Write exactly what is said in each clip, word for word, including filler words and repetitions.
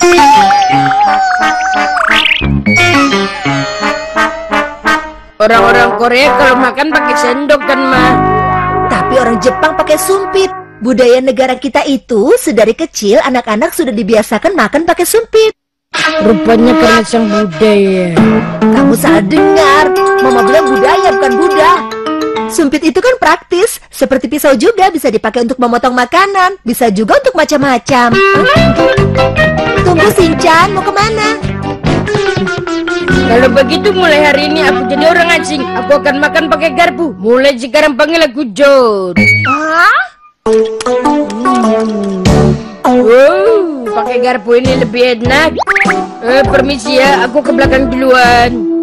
Orang-orang Korea kalau makan pakai sendok kan, Ma? Tapi orang Jepang pakai sumpit. Budaya negara kita itu sedari kecil anak-anak sudah dibiasakan makan pakai sumpit. Rupanya karena sang budaya. Kamu salah dengar. Mama bilang budaya bukan Buddha. Sumpit itu kan praktis. Seperti pisau juga bisa dipakai untuk memotong makanan. Bisa juga untuk macam-macam. Tunggu Shinchan, mau kemana? Kalau begitu mulai hari ini aku jadi orang asing. Aku akan makan pakai garpu. Mulai sekarang panggil aku John. Hah? Wow, pakai garpu ini lebih enak. Eh, permisi ya, aku ke belakang duluan.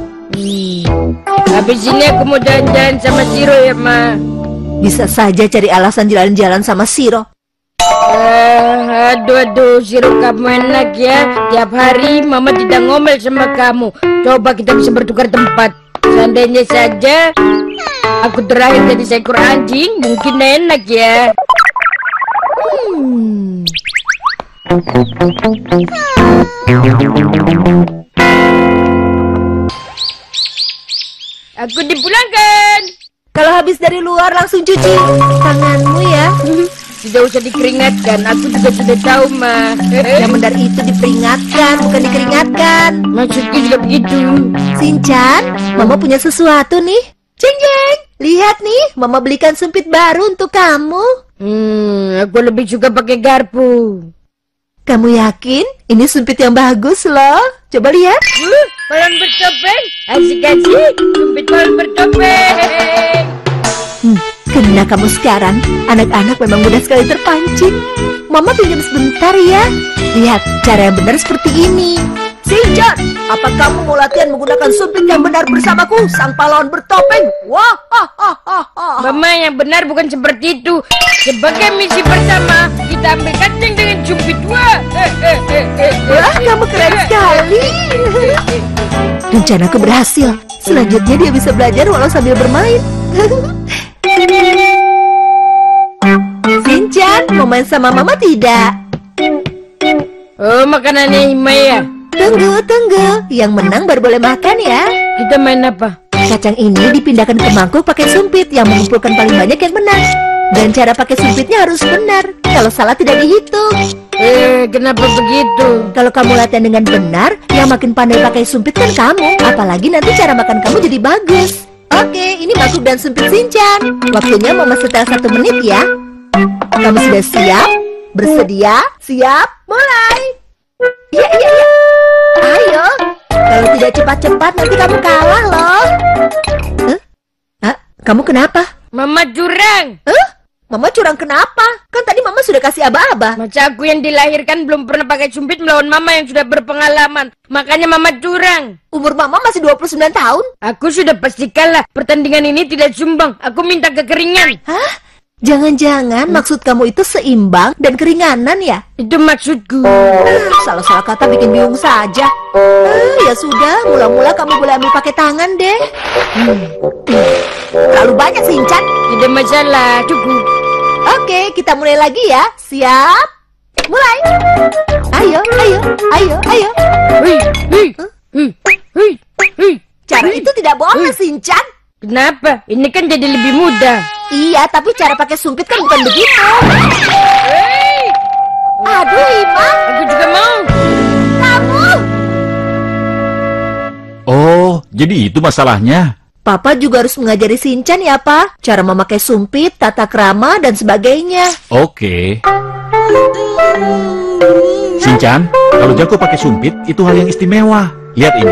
Habis ini aku mau jalan-jalan sama Siro ya, Ma. Bisa saja cari alasan jalan-jalan sama Siro. Uh, aduh aduh Siro, kamu enak ya. Tiap hari Mama tidak ngomel sama kamu. Coba kita bisa bertukar tempat. Seandainya saja aku terakhir jadi seekor anjing, mungkin enak ya. Hmm. Aku dipulangkan. Kalau habis dari luar langsung cuci tanganmu ya. Tidak usah dikeringatkan, aku juga sudah tahu, Ma. Yang benar itu diperingatkan, bukan dikeringatkan. Maksudku juga begitu. Shinchan, Mama punya sesuatu nih. Jeng jeng, lihat nih, Mama belikan sumpit baru untuk kamu. Hmm, aku lebih suka pakai garpu. Kamu yakin? Ini sumpit yang bagus loh. Coba lihat. Uh, balon bertopeng, asik-asik. Sumpit balon bertopeng. Hmm, kena kamu sekarang. Anak-anak memang mudah sekali terpancing. Mama pinjam sebentar ya. Lihat, cara yang benar seperti ini. Shinchan, apa kamu mau latihan menggunakan sumpit yang benar bersamaku, sang pahlawan bertopeng? Wah, ha, ha, ha, ha. Mama, yang benar bukan seperti itu. Sebagai misi pertama, kita ambil kancing dengan sumpit. Wah, Wah, kamu keren sekali. Rencanaku berhasil. Selanjutnya dia bisa belajar walau sambil bermain. Shinchan, mau main sama Mama tidak? Oh, makanannya Himaya. Tunggu, tunggu. Yang menang baru boleh makan ya. Kita main apa? Kacang ini dipindahkan ke mangkuk pakai sumpit yang mengumpulkan paling banyak yang menang. Dan cara pakai sumpitnya harus benar. Kalau salah tidak dihitung. Eh, kenapa begitu? Kalau kamu latihan dengan benar, yang makin pandai pakai sumpit kan kamu. Apalagi nanti cara makan kamu jadi bagus. Oke, ini mangkuk dan sumpit Shinchan. Waktunya Mama setel satu menit ya. Kamu sudah siap? Bersedia? Siap? Mulai! Iya, iya, iya. Ayo. Kalau tidak cepat-cepat nanti kamu kalah loh. Huh? Hah? Kamu kenapa? Mama curang. Huh? Mama curang kenapa? Kan tadi Mama sudah kasih aba-aba. Masa aku yang dilahirkan belum pernah pakai sumpit melawan Mama yang sudah berpengalaman. Makanya Mama curang. Umur Mama masih dua puluh sembilan tahun. Aku sudah pasti kalah. Pertandingan ini tidak sumbang. Aku minta kekeringan. Hah? Jangan-jangan maksud kamu itu seimbang dan keringanan ya? Itu maksudku. Salah-salah kata bikin bingung saja. Ah, ya sudah, mula-mula kamu boleh ambil pakai tangan deh. Hmm. Terlalu banyak Shinchan. Tidak masalah, cukup. Oke, kita mulai lagi ya. Siap? Mulai. Ayo, ayo, ayo, ayo. Hui, hui, hui, hui, hui. Cara itu tidak boleh, Shinchan. Kenapa? Ini kan jadi lebih mudah. Iya, tapi cara pakai sumpit kan bukan begitu. Hei! Aduh, Ima. Aku juga mau. Kamu. Oh, jadi itu masalahnya. Papa juga harus mengajari Shinchan ya, Pak. Cara memakai sumpit, tata krama, dan sebagainya. Oke. Shinchan, kalau jago pakai sumpit, itu hal yang istimewa. Lihat ini.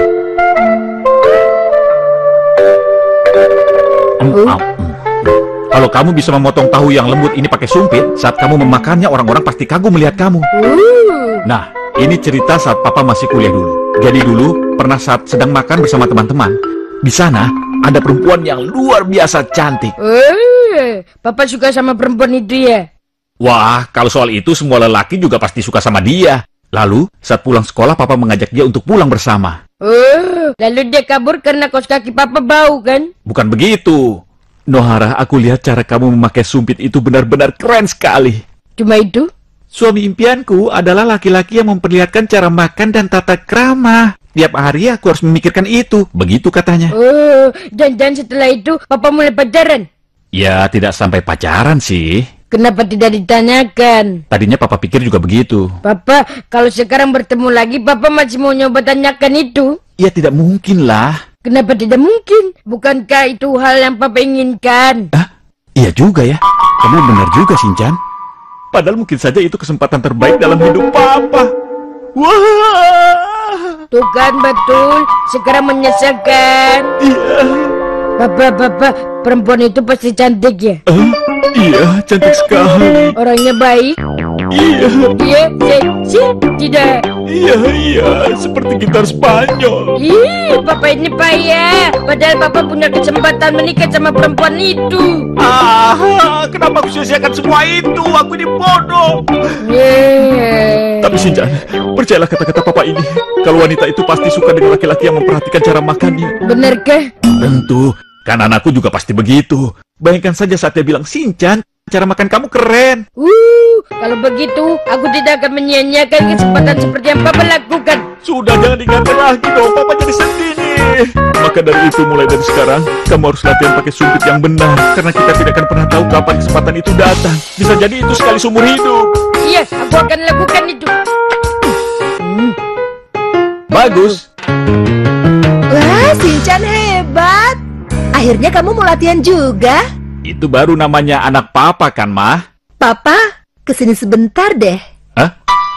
Mm, Oh. am, mm. Kalau kamu bisa memotong tahu yang lembut ini pakai sumpit, saat kamu memakannya orang-orang pasti kagum melihat kamu. Uh. Nah, ini cerita saat Papa masih kuliah dulu. Jadi dulu, pernah saat sedang makan bersama teman-teman. Di sana, ada perempuan yang luar biasa cantik. Uh. Papa suka sama perempuan itu ya? Wah, kalau soal itu semua lelaki juga pasti suka sama dia. Lalu, saat pulang sekolah, Papa mengajak dia untuk pulang bersama. Oh, lalu dia kabur karena kaos kaki Papa bau kan? Bukan begitu. Nohara, aku lihat cara kamu memakai sumpit itu benar-benar keren sekali. Cuma itu? Suami impianku adalah laki-laki yang memperlihatkan cara makan dan tata krama. Tiap hari aku harus memikirkan itu. Begitu katanya. Oh, dan dan setelah itu papa mulai pacaran. Ya, tidak sampai pacaran sih. Kenapa tidak ditanyakan? Tadinya papa pikir juga begitu. Papa, kalau sekarang bertemu lagi, papa masih mau nyoba tanyakan itu? Ya, tidak mungkin lah. Kenapa tidak mungkin? Bukankah itu hal yang papa inginkan? Ah, iya juga ya. Kamu benar juga, Shinchan. Padahal mungkin saja itu kesempatan terbaik dalam hidup papa. Wah. Tuh kan betul, sekarang menyesalkan. Iya. Papa, papa, perempuan itu pasti cantik ya? Ah, iya, cantik sekali. Orangnya baik? Iya. Dia seksi? Tidak. Iya, iya, seperti gitar Spanyol. Ih, papa ini payah. Padahal papa punya kesempatan menikah sama perempuan itu. Ah, kenapa aku sia-siakan semua itu? Aku ini bodoh. Yeah. Tapi Shinchan, percayalah kata-kata papa ini. Kalau wanita itu pasti suka dengan laki-laki yang memperhatikan cara makannya. Benarkah? Tentu, kan anakku juga pasti begitu. Bayangkan saja saat dia bilang, Shinchan, cara makan kamu keren. Uh, kalau begitu, aku tidak akan menyia-nyiakan kesempatan seperti yang papa lakukan. Sudah, jangan diingatkan lagi dong, papa jadi sedih nih. Maka dari itu, mulai dari sekarang, kamu harus latihan pakai sumpit yang benar. Karena kita tidak akan pernah tahu kapan kesempatan itu datang. Bisa jadi itu sekali seumur hidup. Iya, aku akan lakukan itu. Hmm. Bagus. Wah, Shinchan hebat. Akhirnya kamu mau latihan juga? Itu baru namanya anak papa kan, Mah? Papa, kesini sebentar deh. Hah?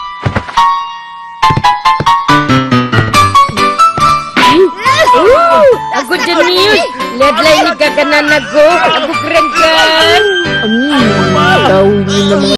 Uh, aku jenius. Lihatlah ini kakak anakku. Aku keren kan? Hmm, tahu ini namanya